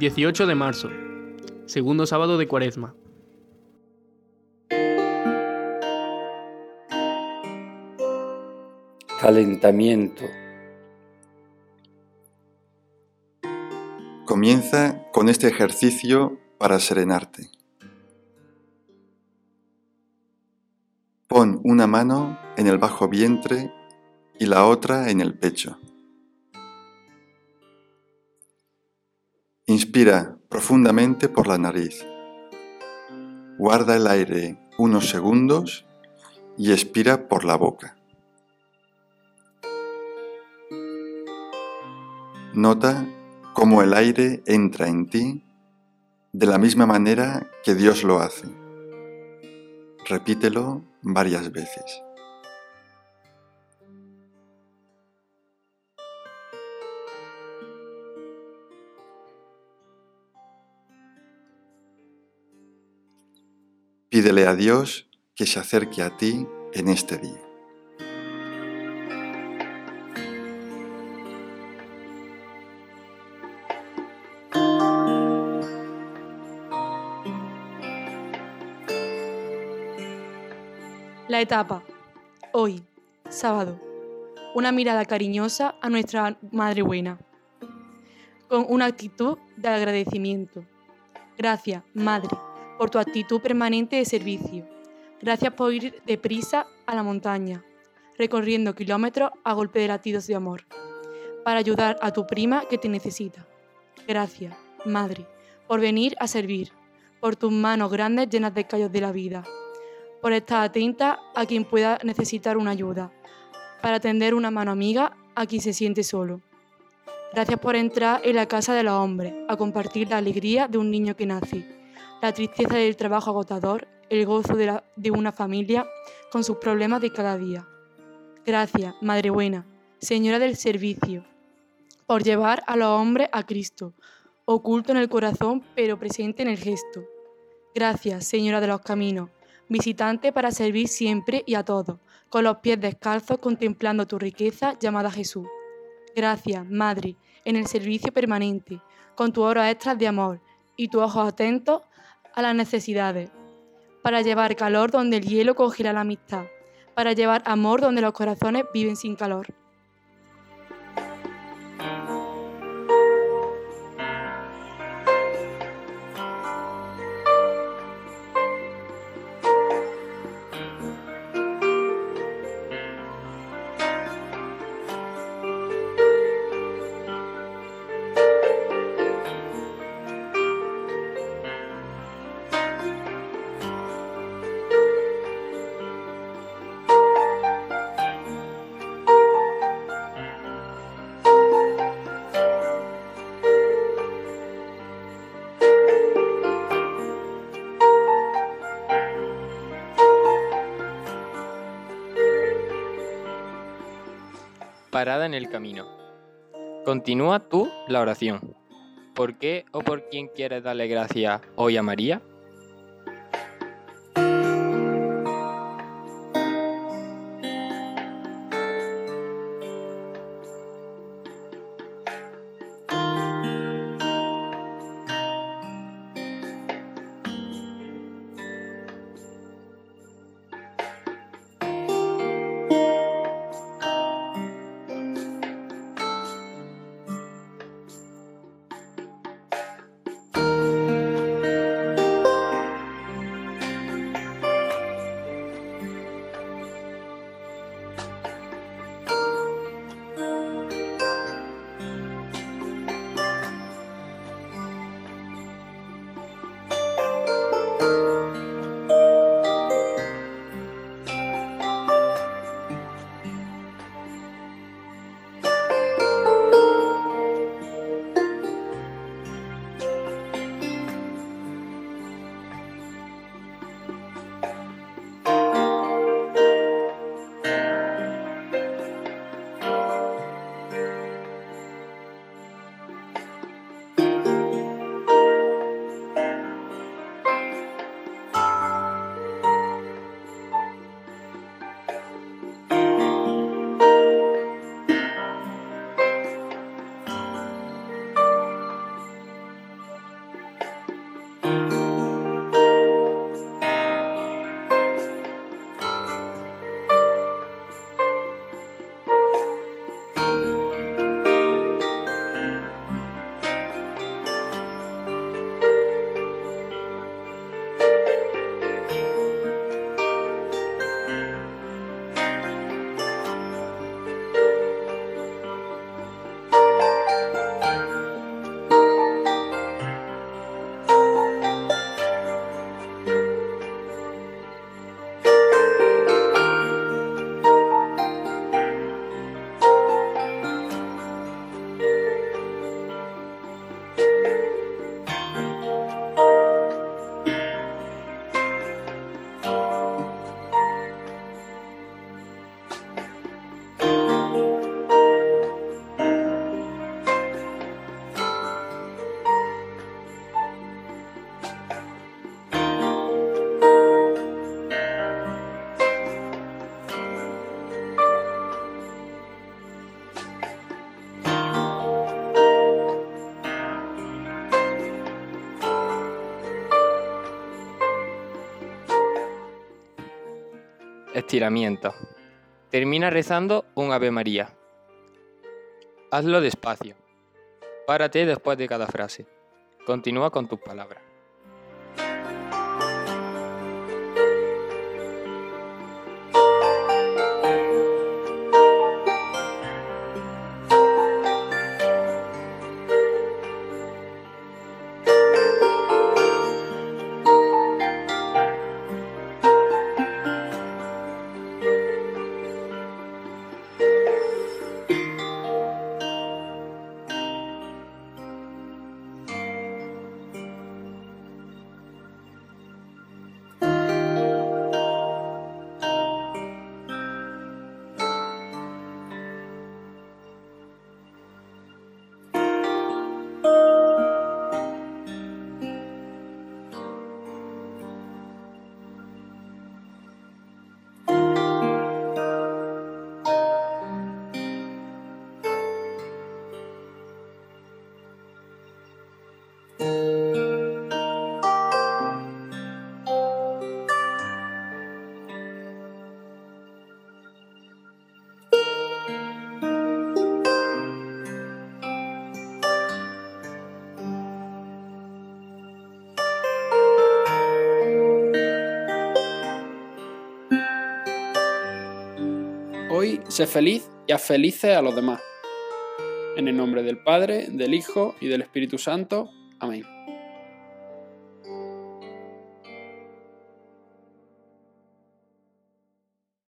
18 de marzo, segundo sábado de Cuaresma. Calentamiento. Comienza con este ejercicio para serenarte. Pon una mano en el bajo vientre y la otra en el pecho. Inspira profundamente por la nariz. Guarda el aire unos segundos y expira por la boca. Nota cómo el aire entra en ti de la misma manera que Dios lo hace. Repítelo varias veces. Pídele a Dios que se acerque a ti en este día. La etapa. Hoy, sábado. Una mirada cariñosa a nuestra Madre Buena. Con una actitud de agradecimiento. Gracias, Madre, por tu actitud permanente de servicio. Gracias por ir deprisa a la montaña, recorriendo kilómetros a golpe de latidos de amor, para ayudar a tu prima que te necesita. Gracias, Madre, por venir a servir, por tus manos grandes llenas de callos de la vida, por estar atenta a quien pueda necesitar una ayuda, para tender una mano amiga a quien se siente solo. Gracias por entrar en la casa de los hombres, a compartir la alegría de un niño que nace, la tristeza del trabajo agotador, el gozo de una familia con sus problemas de cada día. Gracias, Madre Buena, Señora del Servicio, por llevar a los hombres a Cristo, oculto en el corazón pero presente en el gesto. Gracias, Señora de los Caminos, visitante para servir siempre y a todos, con los pies descalzos contemplando tu riqueza llamada Jesús. Gracias, Madre, en el servicio permanente, con tus horas extras de amor y tus ojos atentos a las necesidades, para llevar calor donde el hielo congela la amistad, para llevar amor donde los corazones viven sin calor. Parada en el camino. Continúa tú la oración. ¿Por qué o por quién quieres darle gracias hoy a María? estiramientos. Termina rezando un Ave María. Hazlo despacio. Párate después de cada frase. Continúa con tus palabras. Hoy sé feliz y haz felices a los demás. En el nombre del Padre, del Hijo y del Espíritu Santo. Amén.